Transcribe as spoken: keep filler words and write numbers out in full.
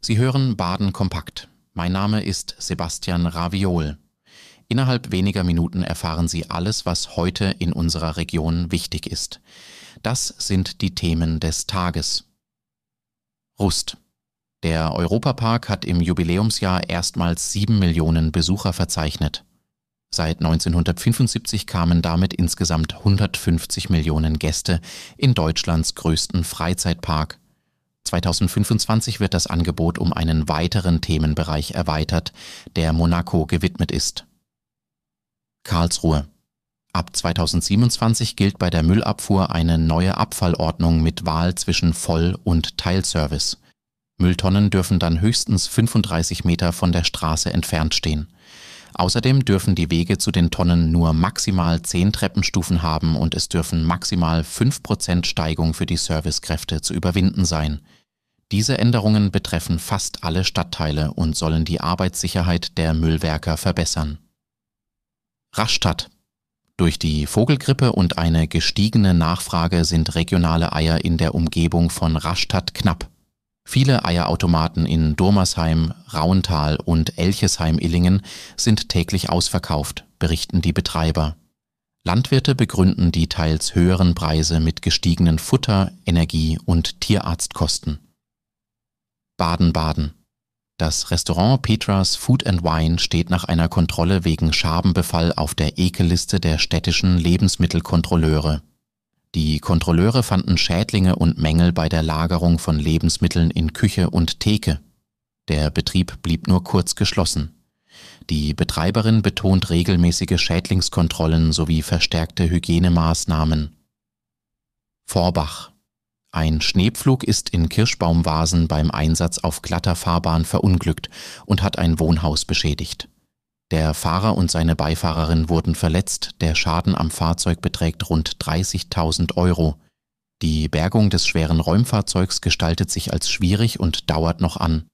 Sie hören Baden kompakt. Mein Name ist Sebastian Raviol. Innerhalb weniger Minuten erfahren Sie alles, was heute in unserer Region wichtig ist. Das sind die Themen des Tages. Rust. Der Europapark hat im Jubiläumsjahr erstmals sieben Millionen Besucher verzeichnet. Seit neunzehnhundertfünfundsiebzig kamen damit insgesamt hundertfünfzig Millionen Gäste in Deutschlands größten Freizeitpark. zweitausendfünfundzwanzig wird das Angebot um einen weiteren Themenbereich erweitert, der Monaco gewidmet ist. Karlsruhe. Ab zweitausendsiebenundzwanzig gilt bei der Müllabfuhr eine neue Abfallordnung mit Wahl zwischen Voll- und Teilservice. Mülltonnen dürfen dann höchstens fünfunddreißig Meter von der Straße entfernt stehen. Außerdem dürfen die Wege zu den Tonnen nur maximal zehn Treppenstufen haben und es dürfen maximal fünf Prozent Steigung für die Servicekräfte zu überwinden sein. Diese Änderungen betreffen fast alle Stadtteile und sollen die Arbeitssicherheit der Müllwerker verbessern. Rastatt. Durch die Vogelgrippe und eine gestiegene Nachfrage sind regionale Eier in der Umgebung von Rastatt knapp. Viele Eierautomaten in Durmersheim, Rauental und Elchesheim-Illingen sind täglich ausverkauft, berichten die Betreiber. Landwirte begründen die teils höheren Preise mit gestiegenen Futter-, Energie- und Tierarztkosten. Baden-Baden. Das Restaurant Petras Food and Wine steht nach einer Kontrolle wegen Schabenbefall auf der Ekelliste der städtischen Lebensmittelkontrolleure. Die Kontrolleure fanden Schädlinge und Mängel bei der Lagerung von Lebensmitteln in Küche und Theke. Der Betrieb blieb nur kurz geschlossen. Die Betreiberin betont regelmäßige Schädlingskontrollen sowie verstärkte Hygienemaßnahmen. Vorbach. Ein Schneepflug ist in Kirschbaumvasen beim Einsatz auf glatter Fahrbahn verunglückt und hat ein Wohnhaus beschädigt. Der Fahrer und seine Beifahrerin wurden verletzt, der Schaden am Fahrzeug beträgt rund dreißigtausend Euro. Die Bergung des schweren Räumfahrzeugs gestaltet sich als schwierig und dauert noch an.